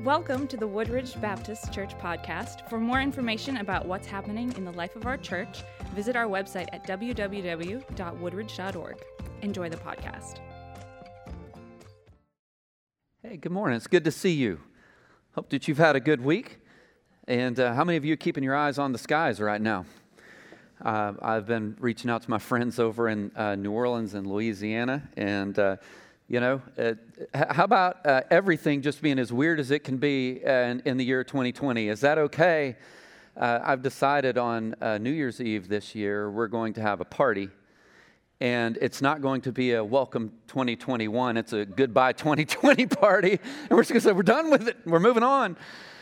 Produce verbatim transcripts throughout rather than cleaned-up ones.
Welcome to the Woodridge Baptist Church podcast. For more information about what's happening in the life of our church, visit our website at w w w dot woodridge dot org. Enjoy the podcast. Hey, good morning. It's good to see you. Hope that you've had a good week. And uh, how many of you are keeping your eyes on the skies right now? Uh, I've been reaching out to my friends over in uh, New Orleans and Louisiana, and uh, you know, uh, how about uh, everything just being as weird as it can be in, in the year twenty twenty? Is that okay? Uh, I've decided on uh, New Year's Eve this year we're going to have a party, and it's not going to be a welcome twenty twenty-one. It's a goodbye twenty twenty party, and we're just going to say we're done with it. We're moving on.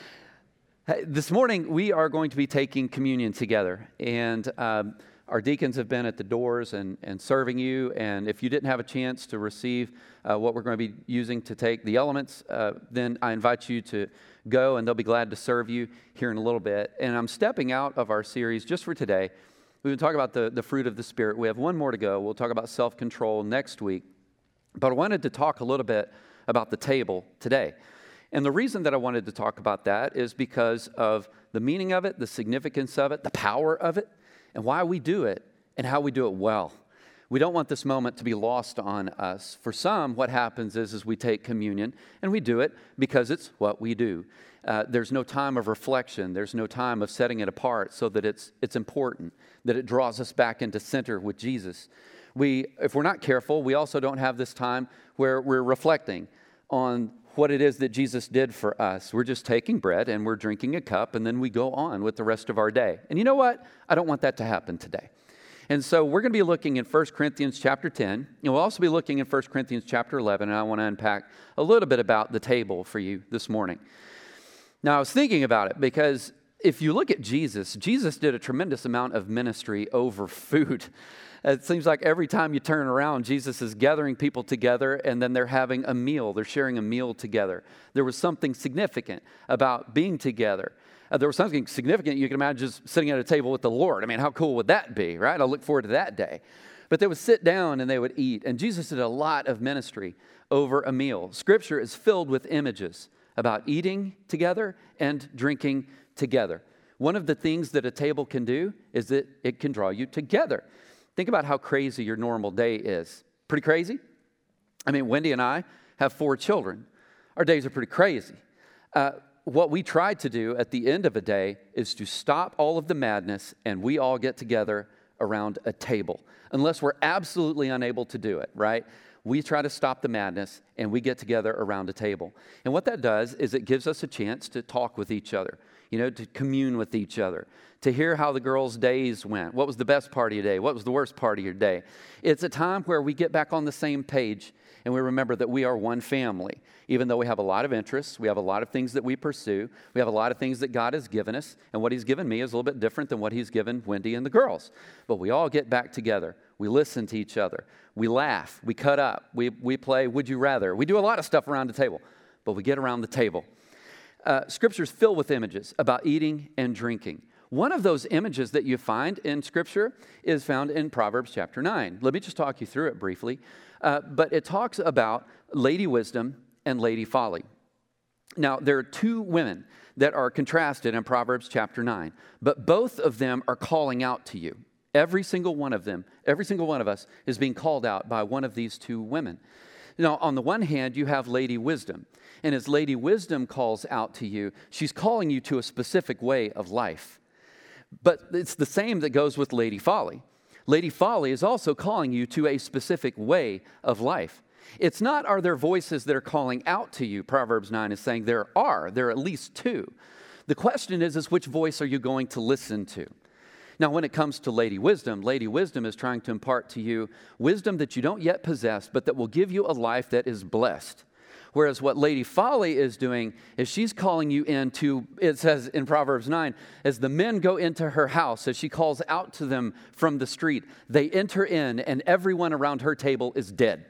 Hey, this morning we are going to be taking communion together, and um, our deacons have been at the doors and, and serving you, and if you didn't have a chance to receive uh, what we're going to be using to take the elements, uh, then I invite you to go, and they'll be glad to serve you here in a little bit. And I'm stepping out of our series just for today. We've been talking about the, the fruit of the Spirit. We have one more to go. We'll talk about self-control next week. But I wanted to talk a little bit about the table today. And the reason that I wanted to talk about that is because of the meaning of it, the significance of it, the power of it, and why we do it, and how we do it well. We don't want this moment to be lost on us. For some, what happens is, is we take communion, and we do it because it's what we do. Uh, there's no time of reflection. There's no time of setting it apart so that it's it's important, that it draws us back into center with Jesus. We, if we're not careful, we also don't have this time where we're reflecting on what it is that Jesus did for us. We're just taking bread and we're drinking a cup, and then we go on with the rest of our day. And you know what? I don't want that to happen today. And so we're going to be looking in First Corinthians chapter ten, and we'll also be looking in First Corinthians chapter eleven, and I want to unpack a little bit about the table for you this morning. Now, I was thinking about it because if you look at Jesus, Jesus did a tremendous amount of ministry over food. It seems like every time you turn around, Jesus is gathering people together, and then they're having a meal. They're sharing a meal together. There was something significant about being together. Uh, there was something significant. You can imagine just sitting at a table with the Lord. I mean, how cool would that be, right? I look forward to that day. But they would sit down and they would eat. And Jesus did a lot of ministry over a meal. Scripture is filled with images about eating together and drinking together. One of the things that a table can do is that it can draw you together. Think about how crazy your normal day is. Pretty crazy? I mean, Wendy and I have four children. Our days are pretty crazy. Uh, what we try to do at the end of a day is to stop all of the madness, and we all get together around a table. Unless we're absolutely unable to do it, right? We try to stop the madness, and we get together around a table. And what that does is it gives us a chance to talk with each other, you know, to commune with each other, to hear how the girls' days went. What was the best part of your day? What was the worst part of your day? It's a time where we get back on the same page, and we remember that we are one family. Even though we have a lot of interests, we have a lot of things that we pursue, we have a lot of things that God has given us, and what He's given me is a little bit different than what He's given Wendy and the girls. But we all get back together. We listen to each other. We laugh. We cut up. We, we play Would You Rather. We do a lot of stuff around the table, but we get around the table. Uh, Scripture's filled with images about eating and drinking. One of those images that you find in Scripture is found in Proverbs chapter nine. Let me just talk you through it briefly. Uh, but it talks about Lady Wisdom and Lady Folly. Now, there are two women that are contrasted in Proverbs chapter nine, but both of them are calling out to you. Every single one of them, every single one of us is being called out by one of these two women. Now, on the one hand, you have Lady Wisdom. And as Lady Wisdom calls out to you, she's calling you to a specific way of life. But it's the same that goes with Lady Folly. Lady Folly is also calling you to a specific way of life. It's not, are there voices that are calling out to you? Proverbs nine is saying there are. There are at least two. The question is, is which voice are you going to listen to? Now, when it comes to Lady Wisdom, Lady Wisdom is trying to impart to you wisdom that you don't yet possess, but that will give you a life that is blessed. Whereas what Lady Folly is doing is she's calling you into, it says in Proverbs nine, as the men go into her house, as she calls out to them from the street, they enter in and everyone around her table is dead.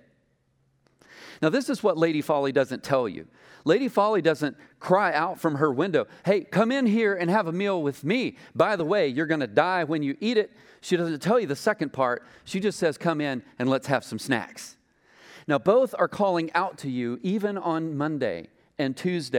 Now, this is what Lady Folly doesn't tell you. Lady Folly doesn't cry out from her window, hey, come in here and have a meal with me. By the way, you're going to die when you eat it. She doesn't tell you the second part. She just says, come in and let's have some snacks. Now, both are calling out to you even on Monday and Tuesday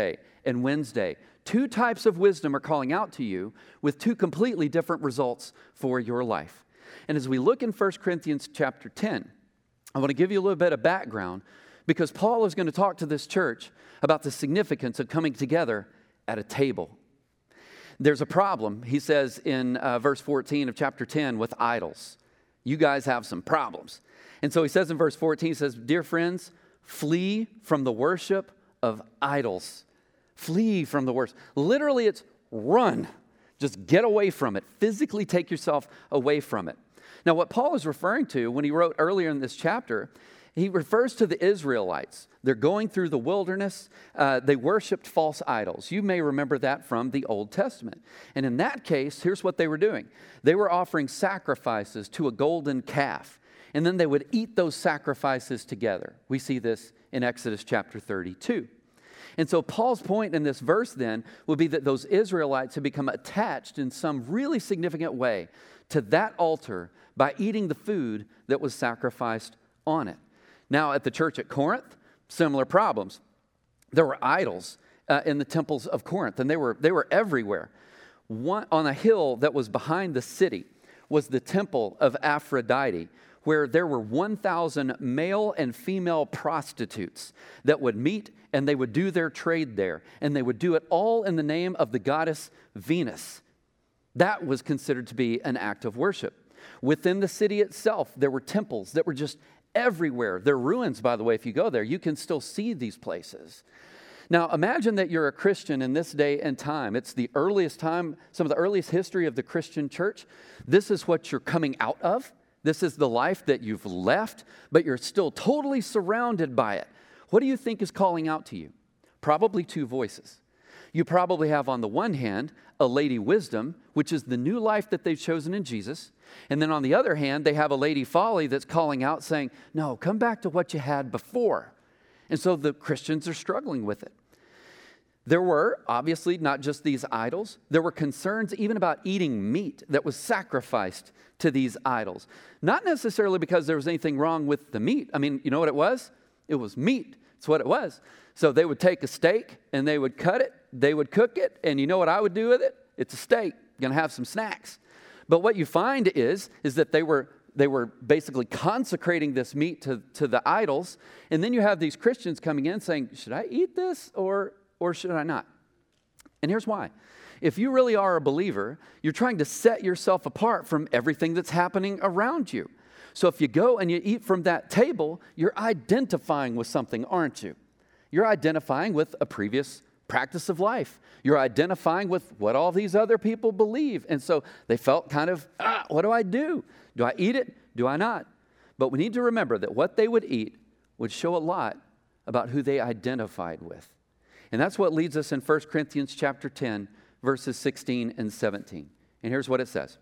and Wednesday. Two types of wisdom are calling out to you with two completely different results for your life. And as we look in First Corinthians chapter ten, I want to give you a little bit of background because Paul is going to talk to this church about the significance of coming together at a table. There's a problem, he says in uh, verse fourteen of chapter ten, with idols. You guys have some problems. And so he says in verse fourteen, he says, dear friends, flee from the worship of idols. Flee from the worship. Literally, it's run. Just get away from it. Physically take yourself away from it. Now, what Paul is referring to when he wrote earlier in this chapter, he refers to the Israelites. They're going through the wilderness. Uh, they worshiped false idols. You may remember that from the Old Testament. And in that case, here's what they were doing. They were offering sacrifices to a golden calf. And then they would eat those sacrifices together. We see this in Exodus chapter thirty-two. And so Paul's point in this verse then would be that those Israelites had become attached in some really significant way to that altar by eating the food that was sacrificed on it. Now, at the church at Corinth, similar problems. There were idols uh, in the temples of Corinth, and they were, they were everywhere. One, on a hill that was behind the city was the temple of Aphrodite, where there were one thousand male and female prostitutes that would meet and they would do their trade there. And they would do it all in the name of the goddess Venus. That was considered to be an act of worship. Within the city itself, there were temples that were just everywhere. They're ruins, by the way. If you go there, you can still see these places. Now, imagine that you're a Christian in this day and time. It's the earliest time, some of the earliest history of the Christian church. This is what you're coming out of. This is the life that you've left, but you're still totally surrounded by it. What do you think is calling out to you? Probably two voices. You probably have on the one hand a Lady Wisdom, which is the new life that they've chosen in Jesus. And then on the other hand, they have a Lady Folly that's calling out saying, no, come back to what you had before. And so the Christians are struggling with it. There were, obviously, not just these idols. There were concerns even about eating meat that was sacrificed to these idols. Not necessarily because there was anything wrong with the meat. I mean, you know what it was? It was meat. That's what it was. So they would take a steak and they would cut it. They would cook it. And you know what I would do with it? It's a steak. Going to have some snacks. But what you find is, is that they were They were basically consecrating this meat to, to the idols. And then you have these Christians coming in saying, should I eat this or, or should I not? And here's why. If you really are a believer, you're trying to set yourself apart from everything that's happening around you. So if you go and you eat from that table, you're identifying with something, aren't you? You're identifying with a previous practice of life. You're identifying with what all these other people believe. And so they felt kind of, ah, what do I do? Do I eat it? Do I not? But we need to remember that what they would eat would show a lot about who they identified with. And that's what leads us in First Corinthians chapter ten, verses sixteen and seventeen. And here's what it says.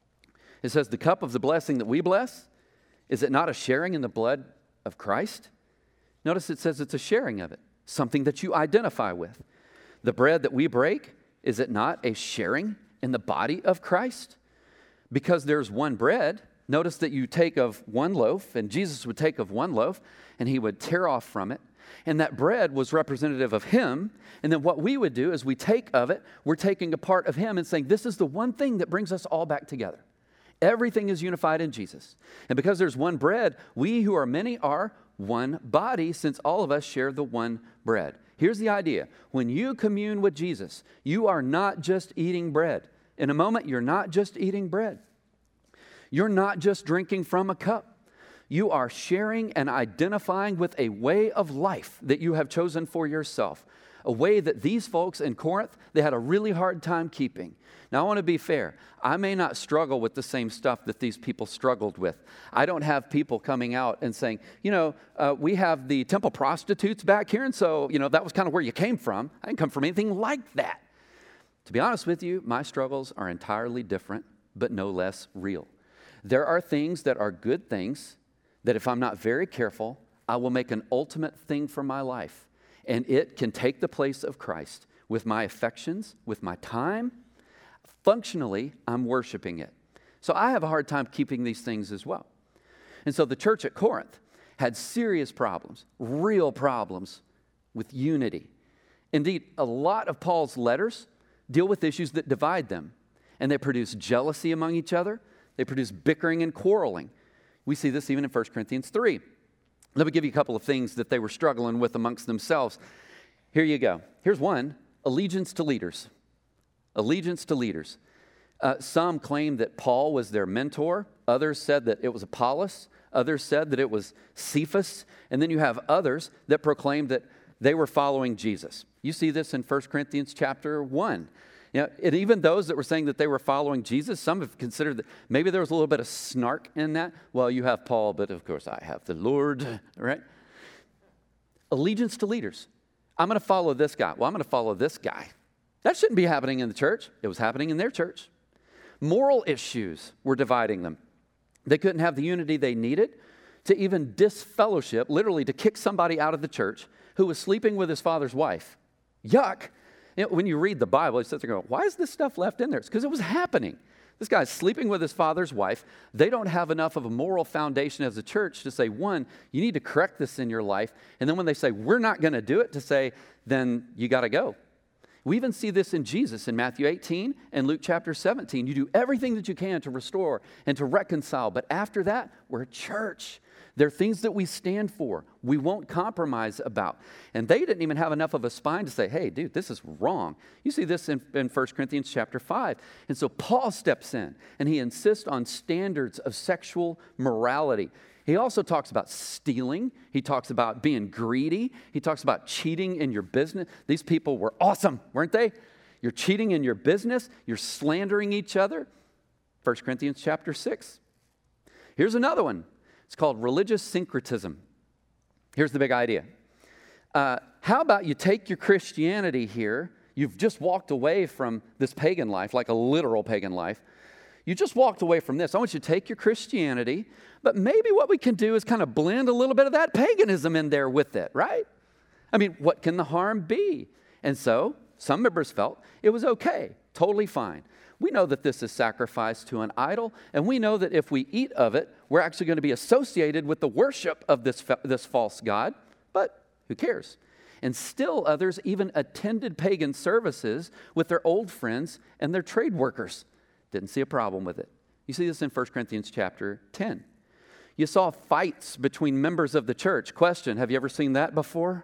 It says, the cup of the blessing that we bless, is it not a sharing in the blood of Christ? Notice it says it's a sharing of it, something that you identify with. The bread that we break, is it not a sharing in the body of Christ? Because there's one bread, notice that you take of one loaf, and Jesus would take of one loaf, and he would tear off from it. And that bread was representative of him. And then what we would do is we take of it, we're taking a part of him and saying, this is the one thing that brings us all back together. Everything is unified in Jesus. And because there's one bread, we who are many are one body, since all of us share the one bread. Here's the idea. When you commune with Jesus, you are not just eating bread. In a moment, you're not just eating bread. You're not just drinking from a cup. You are sharing and identifying with a way of life that you have chosen for yourself. A way that these folks in Corinth, they had a really hard time keeping. Now, I want to be fair. I may not struggle with the same stuff that these people struggled with. I don't have people coming out and saying, you know, uh, we have the temple prostitutes back here, and so, you know, that was kind of where you came from. I didn't come from anything like that. To be honest with you, my struggles are entirely different, but no less real. There are things that are good things that if I'm not very careful, I will make an ultimate thing for my life. And it can take the place of Christ with my affections, with my time. Functionally, I'm worshiping it. So I have a hard time keeping these things as well. And so the church at Corinth had serious problems, real problems with unity. Indeed, a lot of Paul's letters deal with issues that divide them, and they produce jealousy among each other. They produce bickering and quarreling. We see this even in First Corinthians three. Let me give you a couple of things that they were struggling with amongst themselves. Here you go. Here's one, allegiance to leaders. Allegiance to leaders. Uh, some claimed that Paul was their mentor. Others said that it was Apollos. Others said that it was Cephas. And then you have others that proclaimed that they were following Jesus. You see this in First Corinthians chapter one. You know, and even those that were saying that they were following Jesus, some have considered that maybe there was a little bit of snark in that. Well, you have Paul, but of course I have the Lord, right? Allegiance to leaders. I'm going to follow this guy. Well, I'm going to follow this guy. That shouldn't be happening in the church. It was happening in their church. Moral issues were dividing them. They couldn't have the unity they needed to even disfellowship, literally to kick somebody out of the church who was sleeping with his father's wife. Yuck. You know, when you read the Bible, you sit there going, why is this stuff left in there? It's because it was happening. This guy's sleeping with his father's wife. They don't have enough of a moral foundation as a church to say, one, you need to correct this in your life. And then when they say, we're not going to do it, to say, then you got to go. We even see this in Jesus in Matthew eighteen and Luke chapter seventeen. You do everything that you can to restore and to reconcile. But after that, we're a church. There are things that we stand for, we won't compromise about. And they didn't even have enough of a spine to say, hey, dude, this is wrong. You see this in, in First Corinthians chapter five. And so Paul steps in, and he insists on standards of sexual morality. He also talks about stealing. He talks about being greedy. He talks about cheating in your business. These people were awesome, weren't they? You're cheating in your business. You're slandering each other. First Corinthians chapter six. Here's another one. It's called religious syncretism. Here's the big idea. Uh, how about you take your Christianity here? You've just walked away from this pagan life, like a literal pagan life. You just walked away from this. I want you to take your Christianity, but maybe what we can do is kind of blend a little bit of that paganism in there with it, right? I mean, what can the harm be? And so some members felt it was okay, totally fine. We know that this is sacrificed to an idol, and we know that if we eat of it, we're actually going to be associated with the worship of this, this false god, but who cares? And still others even attended pagan services with their old friends and their trade workers. Didn't see a problem with it. You see this in First Corinthians chapter ten. You saw fights between members of the church. Question, have you ever seen that before?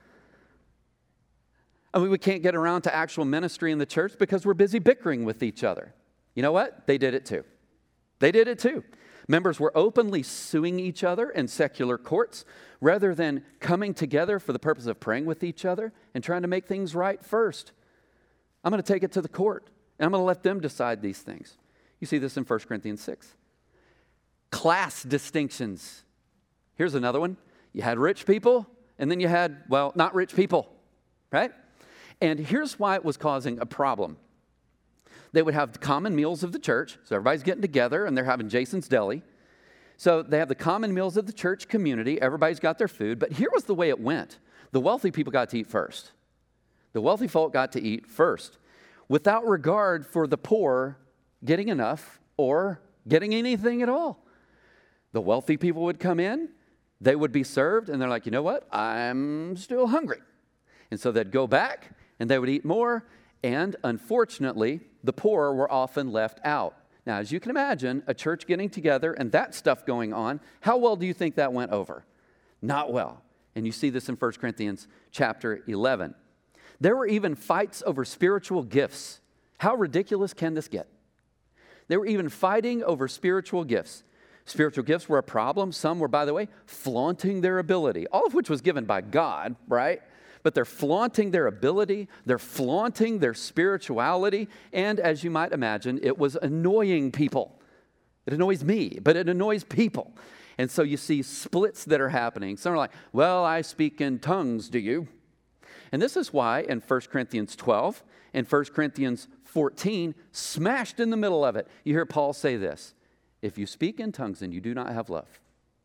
I mean, we can't get around to actual ministry in the church because we're busy bickering with each other. You know what? They did it too. They did it too. Members were openly suing each other in secular courts rather than coming together for the purpose of praying with each other and trying to make things right first. I'm going to take it to the court, and I'm going to let them decide these things. You see this in First Corinthians six. Class distinctions. Here's another one. You had rich people, and then you had, well, not rich people, right? And here's why it was causing a problem. They would have the common meals of the church. So everybody's getting together, and they're having Jason's Deli. So they have the common meals of the church community. Everybody's got their food. But here was the way it went. The wealthy people got to eat first. The wealthy folk got to eat first, without regard for the poor getting enough or getting anything at all. The wealthy people would come in. They would be served, and they're like, you know what? I'm still hungry. And so they'd go back, and they would eat more, and unfortunately, the poor were often left out. Now, as you can imagine, a church getting together and that stuff going on, how well do you think that went over? Not well. And you see this in First Corinthians chapter eleven. There were even fights over spiritual gifts. How ridiculous can this get? They were even fighting over spiritual gifts. Spiritual gifts were a problem. Some were, by the way, flaunting their ability, all of which was given by God, right? But they're flaunting their ability, they're flaunting their spirituality, and as you might imagine, it was annoying people. It annoys me, but it annoys people. And so you see splits that are happening. Some are like, well, I speak in tongues, do you? And this is why in First Corinthians twelve and First Corinthians fourteen, smashed in the middle of it, you hear Paul say this: if you speak in tongues and you do not have love,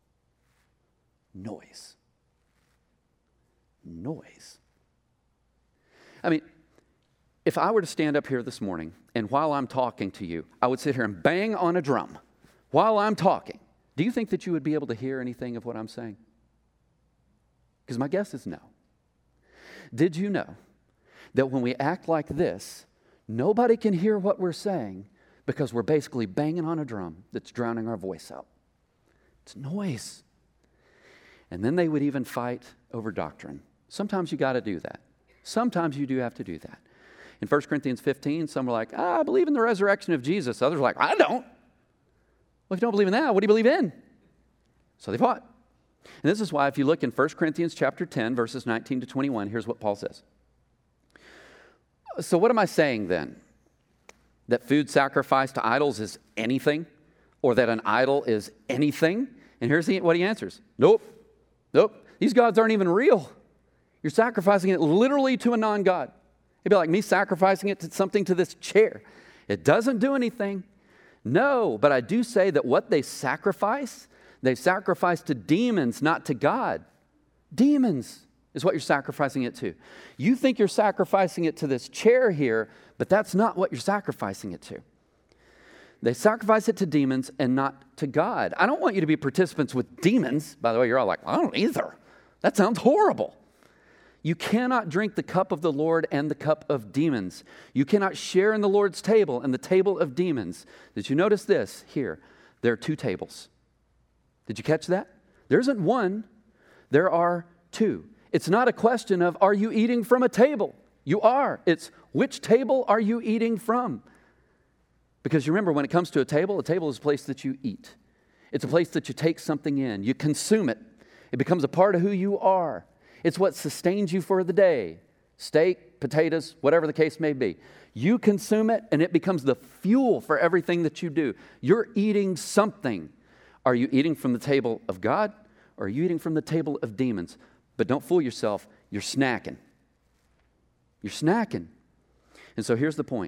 noise. Noise. I mean, if I were to stand up here this morning and while I'm talking to you, I would sit here and bang on a drum while I'm talking, do you think that you would be able to hear anything of what I'm saying? Because my guess is no. Did you know that when we act like this, nobody can hear what we're saying because we're basically banging on a drum that's drowning our voice out. It's noise. And then they would even fight over doctrine. Sometimes you got to do that. Sometimes you do have to do that. In First Corinthians fifteen, some were like, ah, I believe in the resurrection of Jesus. Others were like, I don't. Well, if you don't believe in that, what do you believe in? So they fought. And this is why if you look in First Corinthians chapter ten, verses nineteen to twenty-one, here's what Paul says. So what am I saying then? That food sacrificed to idols is anything? Or that an idol is anything? And here's the, what he answers. Nope. Nope. These gods aren't even real. You're sacrificing it literally to a non-God. It'd be like me sacrificing it to something to this chair. It doesn't do anything. No, but I do say that what they sacrifice, they sacrifice to demons, not to God. Demons is what you're sacrificing it to. You think you're sacrificing it to this chair here, but that's not what you're sacrificing it to. They sacrifice it to demons and not to God. I don't want you to be participants with demons. By the way, you're all like, I don't either. That sounds horrible. You cannot drink the cup of the Lord and the cup of demons. You cannot share in the Lord's table and the table of demons. Did you notice this here? There are two tables. Did you catch that? There isn't one. There are two. It's not a question of, are you eating from a table? You are. It's, which table are you eating from? Because you remember, when it comes to a table, a table is a place that you eat. It's a place that you take something in. You consume it. It becomes a part of who you are. It's what sustains you for the day. Steak, potatoes, whatever the case may be. You consume it, and it becomes the fuel for everything that you do. You're eating something. Are you eating from the table of God, or are you eating from the table of demons? But don't fool yourself. You're snacking. You're snacking. And so here's the point.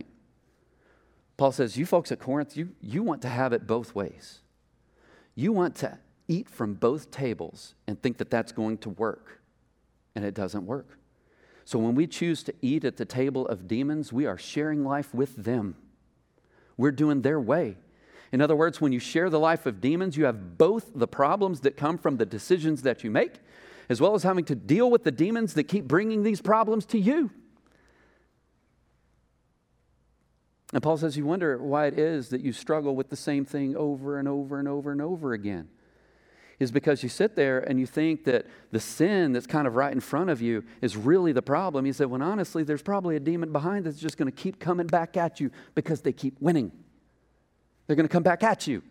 Paul says, you folks at Corinth, you, you want to have it both ways. You want to eat from both tables and think that that's going to work. And it doesn't work. So when we choose to eat at the table of demons, we are sharing life with them. We're doing their way. In other words, when you share the life of demons, you have both the problems that come from the decisions that you make, as well as having to deal with the demons that keep bringing these problems to you. And Paul says, you wonder why it is that you struggle with the same thing over and over and over and over again. Is because you sit there and you think that the sin that's kind of right in front of you is really the problem. He said, when honestly, there's probably a demon behind that's just going to keep coming back at you because they keep winning. They're going to come back at you.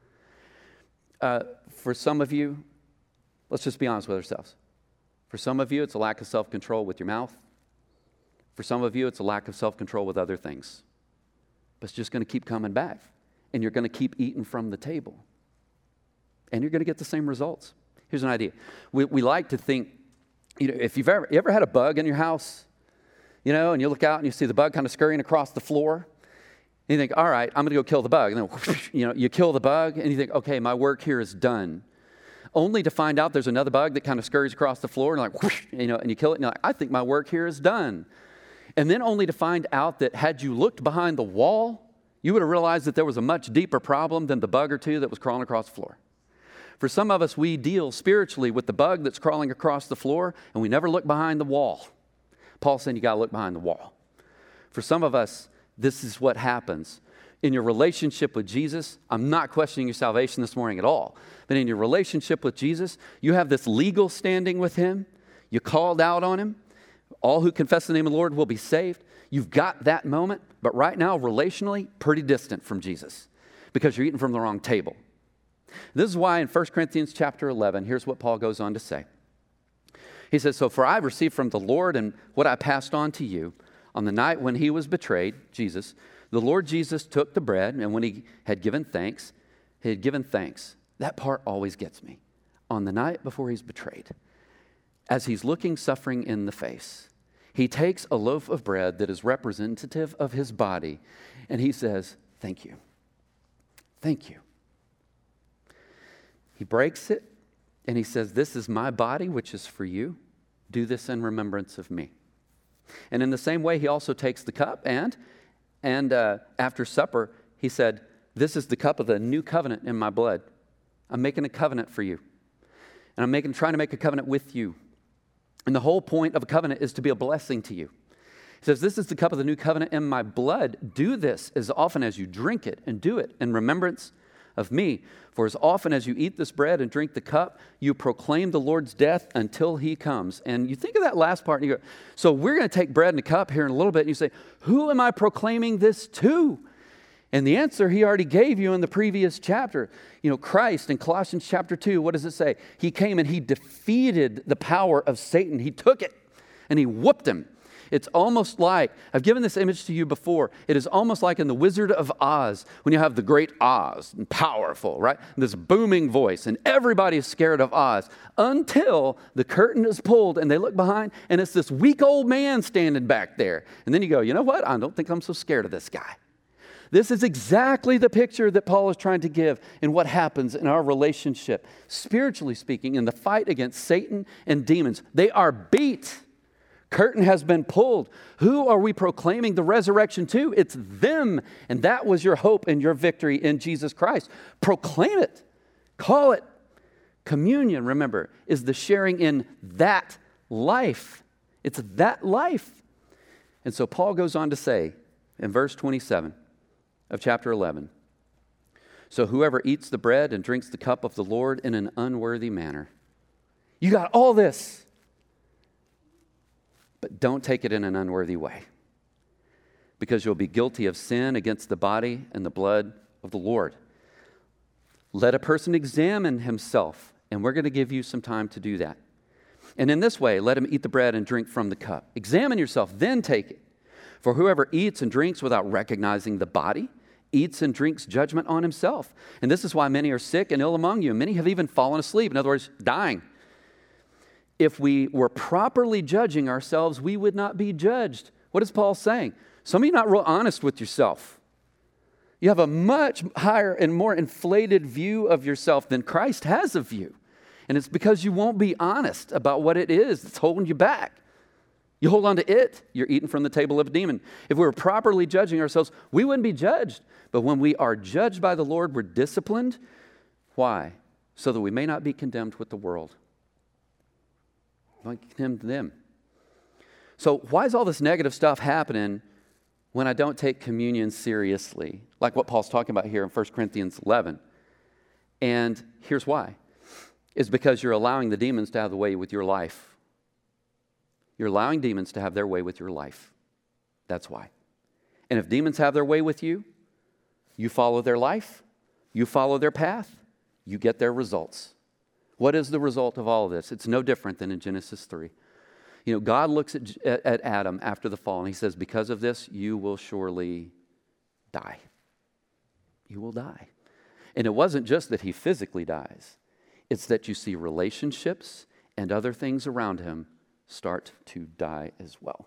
Uh, for some of you, let's just be honest with ourselves. For some of you, it's a lack of self-control with your mouth. For some of you, it's a lack of self-control with other things. But it's just going to keep coming back. And you're going to keep eating from the table. And you're going to get the same results. Here's an idea. We, we like to think, you know, if you've ever, you ever had a bug in your house, you know, and you look out and you see the bug kind of scurrying across the floor, and you think, all right, I'm going to go kill the bug. And then, whoosh, you know, you kill the bug, and you think, okay, my work here is done. Only to find out there's another bug that kind of scurries across the floor, and like, whoosh, you know, and you kill it, and you're like, I think my work here is done. And then only to find out that had you looked behind the wall, you would have realized that there was a much deeper problem than the bug or two that was crawling across the floor. For some of us, we deal spiritually with the bug that's crawling across the floor, and we never look behind the wall. Paul said you got to look behind the wall. For some of us, this is what happens. In your relationship with Jesus, I'm not questioning your salvation this morning at all, but in your relationship with Jesus, you have this legal standing with him. You called out on him. All who confess the name of the Lord will be saved. You've got that moment, but right now, relationally, pretty distant from Jesus because you're eating from the wrong table. This is why in First Corinthians chapter eleven, here's what Paul goes on to say. He says, so for I received from the Lord and what I passed on to you, on the night when he was betrayed, Jesus, the Lord Jesus took the bread, and when he had given thanks, he had given thanks. That part always gets me. On the night before he's betrayed, as he's looking suffering in the face, he takes a loaf of bread that is representative of his body, and he says, thank you. Thank you. He breaks it, and he says, this is my body, which is for you. Do this in remembrance of me. And in the same way, he also takes the cup, and, and uh, after supper, he said, this is the cup of the new covenant in my blood. I'm making a covenant for you. And I'm making, trying to make a covenant with you. And the whole point of a covenant is to be a blessing to you. He says, this is the cup of the new covenant in my blood. Do this as often as you drink it, and do it in remembrance of me. For as often as you eat this bread and drink the cup, you proclaim the Lord's death until he comes. And you think of that last part, and you go, so we're going to take bread and a cup here in a little bit, and you say, who am I proclaiming this to? And the answer he already gave you in the previous chapter. You know, Christ in Colossians chapter two, what does it say? He came and he defeated the power of Satan. He took it and he whooped him. It's almost like, I've given this image to you before, it is almost like in The Wizard of Oz, when you have the great Oz, and powerful, right? And this booming voice, and everybody is scared of Oz, until the curtain is pulled and they look behind, and it's this weak old man standing back there. And then you go, you know what? I don't think I'm so scared of this guy. This is exactly the picture that Paul is trying to give in what happens in our relationship, spiritually speaking, in the fight against Satan and demons. They are beat. Curtain has been pulled. Who are we proclaiming the resurrection to? It's them. And that was your hope and your victory in Jesus Christ. Proclaim it. Call it. Communion, remember, is the sharing in that life. It's that life. And so Paul goes on to say in verse twenty-seven of chapter eleven, so whoever eats the bread and drinks the cup of the Lord in an unworthy manner. You got all this. But don't take it in an unworthy way, because you'll be guilty of sin against the body and the blood of the Lord. Let a person examine himself, and we're going to give you some time to do that. And in this way, let him eat the bread and drink from the cup. Examine yourself, then take it. For whoever eats and drinks without recognizing the body eats and drinks judgment on himself. And this is why many are sick and ill among you. Many have even fallen asleep, in other words, dying. If we were properly judging ourselves, we would not be judged. What is Paul saying? Some of you are not real honest with yourself. You have a much higher and more inflated view of yourself than Christ has of you. And it's because you won't be honest about what it is that's holding you back. You hold on to it, you're eating from the table of a demon. If we were properly judging ourselves, we wouldn't be judged. But when we are judged by the Lord, we're disciplined. Why? So that we may not be condemned with the world. Like him to them. So why is all this negative stuff happening when I don't take communion seriously? Like what Paul's talking about here in First Corinthians eleven. And here's why. It's because you're allowing the demons to have the way with your life. You're allowing demons to have their way with your life. That's why. And if demons have their way with you, you follow their life, you follow their path, you get their results. What is the result of all of this? It's no different than in Genesis three. You know, God looks at, at Adam after the fall and he says, because of this, you will surely die. You will die. And it wasn't just that he physically dies. It's that you see relationships and other things around him start to die as well.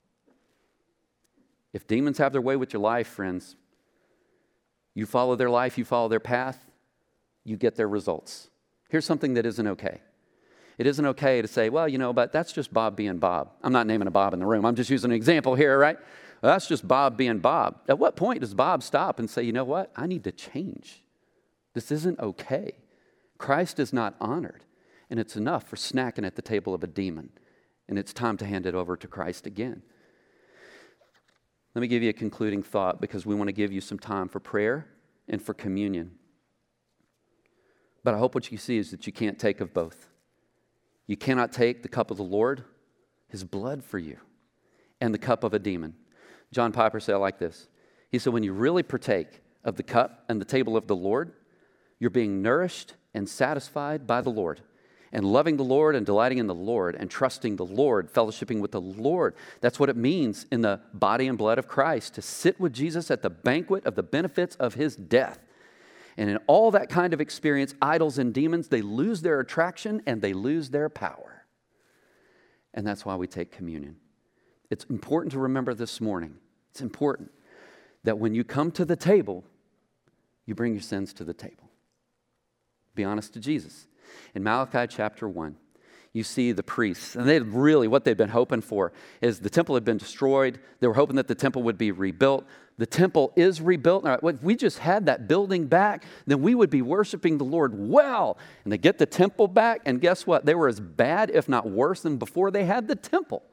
If demons have their way with your life, friends, you follow their life, you follow their path, you get their results. Here's something that isn't okay. It isn't okay to say, well, you know, but that's just Bob being Bob. I'm not naming a Bob in the room. I'm just using an example here, right? Well, that's just Bob being Bob. At what point does Bob stop and say, you know what? I need to change. This isn't okay. Christ is not honored. And it's enough for snacking at the table of a demon. And it's time to hand it over to Christ again. Let me give you a concluding thought, because we want to give you some time for prayer and for communion. But I hope what you see is that you can't take of both. You cannot take the cup of the Lord, his blood for you, and the cup of a demon. John Piper said it like this. He said, when you really partake of the cup and the table of the Lord, you're being nourished and satisfied by the Lord, and loving the Lord and delighting in the Lord and trusting the Lord, fellowshipping with the Lord. That's what it means in the body and blood of Christ, to sit with Jesus at the banquet of the benefits of his death. And in all that kind of experience, idols and demons, they lose their attraction and they lose their power. And that's why we take communion. It's important to remember this morning. It's important that when you come to the table, you bring your sins to the table. Be honest to Jesus. In Malachi chapter one, you see the priests, and they really, what they've been hoping for is the temple had been destroyed. They were hoping that the temple would be rebuilt. The temple is rebuilt. Now, if we just had that building back, then we would be worshiping the Lord well. And they get the temple back, and guess what? They were as bad, if not worse, than before they had the temple.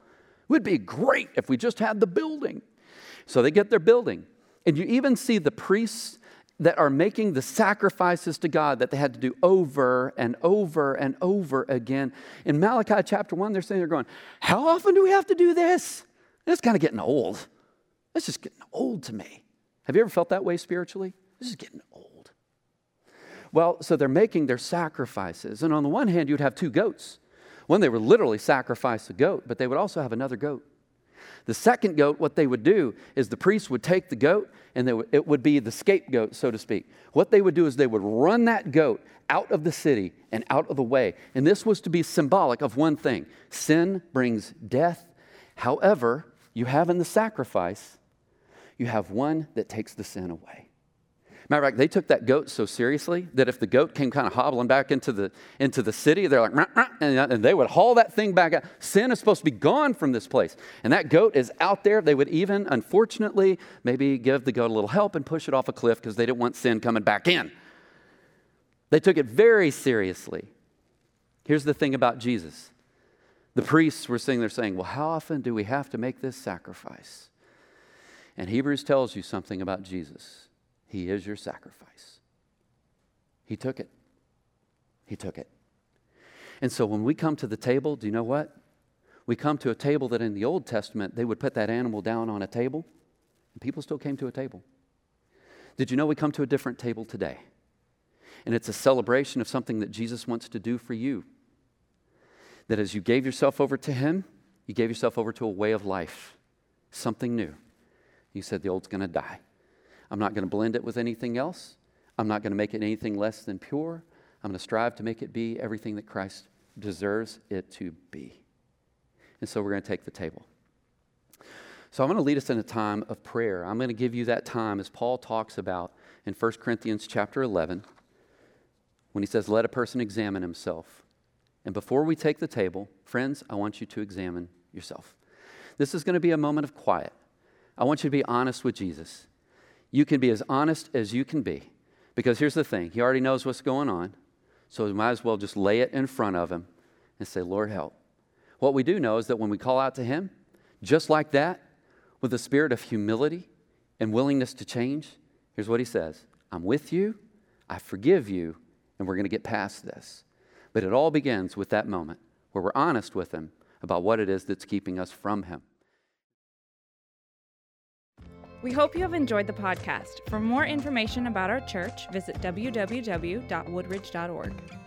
would be great if we just had the building. So they get their building. And you even see the priests that are making the sacrifices to God that they had to do over and over and over again. In Malachi chapter one, they're saying, they're going, how often do we have to do this? It's kind of getting old. It's just getting old to me. Have you ever felt that way spiritually? This is getting old. Well, so they're making their sacrifices. And on the one hand, you'd have two goats. One, they would literally sacrifice a goat, but they would also have another goat. The second goat, what they would do is the priest would take the goat, and they would, it would be the scapegoat, so to speak. What they would do is they would run that goat out of the city and out of the way. And this was to be symbolic of one thing. Sin brings death. However, you have in the sacrifice, you have one that takes the sin away. Matter of fact, they took that goat so seriously that if the goat came kind of hobbling back into the into the city, they're like, rah, rah, and, and they would haul that thing back out. Sin is supposed to be gone from this place. And that goat is out there. They would even, unfortunately, maybe give the goat a little help and push it off a cliff because they didn't want sin coming back in. They took it very seriously. Here's the thing about Jesus. The priests were sitting there saying, well, how often do we have to make this sacrifice? And Hebrews tells you something about Jesus. He is your sacrifice. He took it. He took it. And so when we come to the table, do you know what? We come to a table that in the Old Testament, they would put that animal down on a table, and people still came to a table. Did you know we come to a different table today? And it's a celebration of something that Jesus wants to do for you. That as you gave yourself over to Him, you gave yourself over to a way of life, something new. You said the old's going to die. I'm not going to blend it with anything else. I'm not going to make it anything less than pure. I'm going to strive to make it be everything that Christ deserves it to be. And so we're going to take the table. So I'm going to lead us in a time of prayer. I'm going to give you that time as Paul talks about in First Corinthians chapter eleven when he says, let a person examine himself. And before we take the table, friends, I want you to examine yourself. This is going to be a moment of quiet. I want you to be honest with Jesus. You can be as honest as you can be. Because here's the thing. He already knows what's going on. So we might as well just lay it in front of Him and say, Lord, help. What we do know is that when we call out to Him, just like that, with a spirit of humility and willingness to change, here's what He says. I'm with you. I forgive you. And we're going to get past this. But it all begins with that moment where we're honest with Him about what it is that's keeping us from Him. We hope you have enjoyed the podcast. For more information about our church, visit w w w dot woodridge dot org.